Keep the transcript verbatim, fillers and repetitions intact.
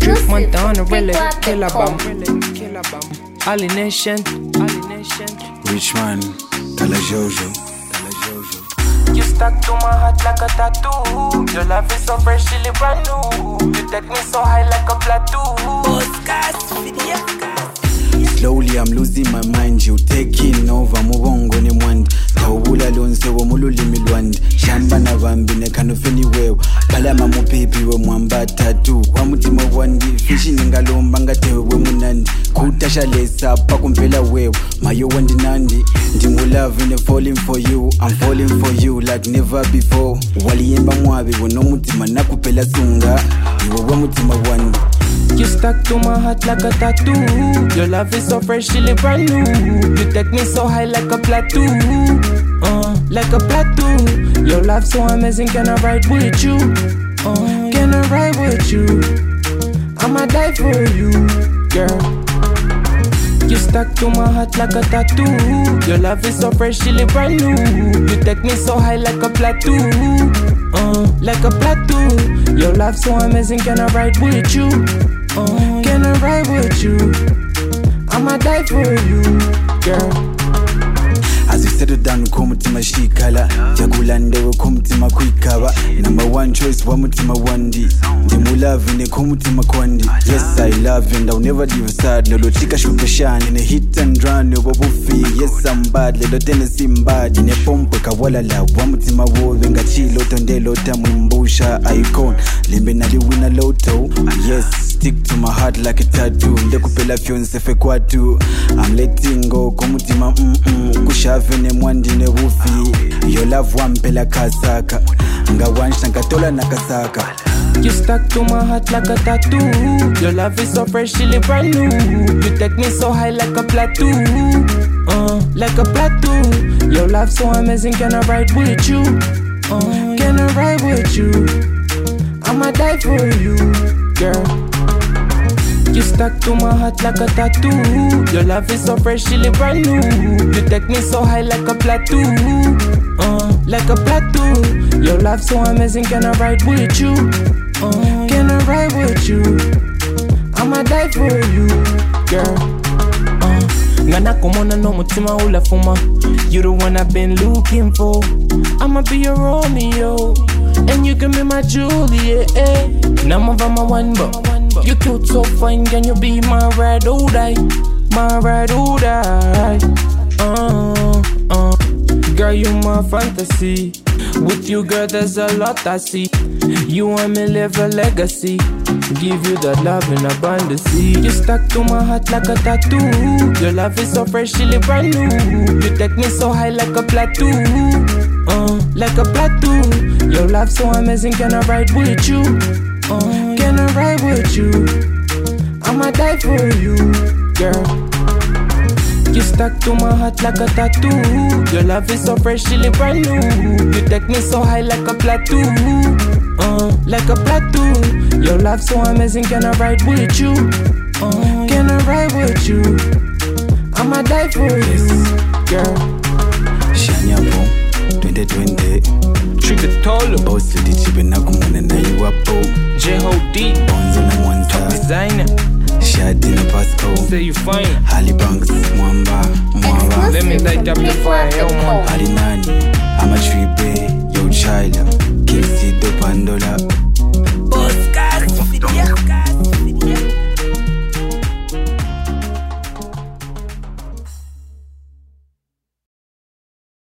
Montana, really, killer bomb. Ali Nation, Rich man, Tala Jojo. You stuck to my heart like a tattoo. Your love is so fresh, chilly brand new. You take me so high like a plateau. Slowly I'm losing my mind, you taking over mubongo ni mwandi Tawula lonse wo mululimi lwandi Shamba na vambi ne kanufeni wewe Palama mupepi we mwamba tatu Wamutima wandi, fishi ningalomba ngatewe we munandi Kutasha lesa pakumpela wewe Mayo wandi nandi Ndimu love and falling for you I'm falling for you like never before Waliyemba mwabi wono mutima nakupela sunga Iwe wa mutima wandi You stuck to my heart like a tattoo. Your love is so fresh, chilly brand new. You take me so high like a plateau, uh, like a plateau. Your love so amazing, can I ride with you? Uh, can I ride with you? I'ma die for you, girl. You stuck to my heart like a tattoo. Your love is so fresh, chilly brand new. You take me so high like a plateau, uh, like a plateau. Your love so amazing, can I ride with you? Uh, can I ride with you? I'ma die for you, girl. As you settle down, kumutima shikala Jagulandewe kumutima kuikaba Number one choice wa mutima wandi Ndimu love ne kumutima kwandi Yes I love you and I'll never leave you sad Lolo tika shupe shine in a hit and run Yo buffy, yes I'm bad Lelo Tennessee mbad Ne pompe kawala la wa mutima wo Venga chilo tonde lota mwimbusha icon Limbe nali wina loto Yes stick to my heart like a tattoo Nde kupela fiance fe kwatu I'm letting go kumutima mm mm Kusha Vene mwandi ne wufi Your love wampela kasaka Nga wansha nkatola nakasaka You stuck to my heart like a tattoo. Your love is so fresh, chilly brand new. You take me so high like a plateau, uh, like a plateau. Your love so amazing, can I ride with you? Uh, can I ride with you? I'ma die for you, girl. You stuck to my heart like a tattoo. Your love is so fresh, chilly brand new. You take me so high like a plateau, uh, like a plateau. Your love so amazing, can I ride with you? Uh, can I ride with you? I'ma die for you, girl. Uh, Ngana kumona no mutima ula fuma. You the one I've been looking for. I'ma be your Romeo, and you can be my Juliet. Eh? Now I'm my one, but you cute so fine, can you be my ride or die? My ride or die. Uh, uh, girl, you my fantasy. With you, girl, there's a lot I see. You and me live a legacy. Give you the love in abundance. You stuck to my heart like a tattoo. Your love is so fresh, chilly brand new. You take me so high like a plateau, uh, like a plateau. Your love so amazing, can I ride with you? Uh, can I ride with you? I'ma die for you, girl. You stuck to my heart like a tattoo. Your love is so fresh, chilly brand new. You take me so high like a plateau, uh, like a plateau. Your love so amazing, can I ride with you? Uh, can I ride with you? I'ma die for you, girl. Shania Bo, twenty twenty Trigger Tolo, Boss Lady Chibe nakumana na iwapo J-Ho-D, Bonzo na Mwanta Designer, Shadi na Pasco say you fine. Holly Banks, Mwamba, Mwaba Let me light up the fire, hell man. Harinani, I'm a tree bay, yo child King Sido Pandola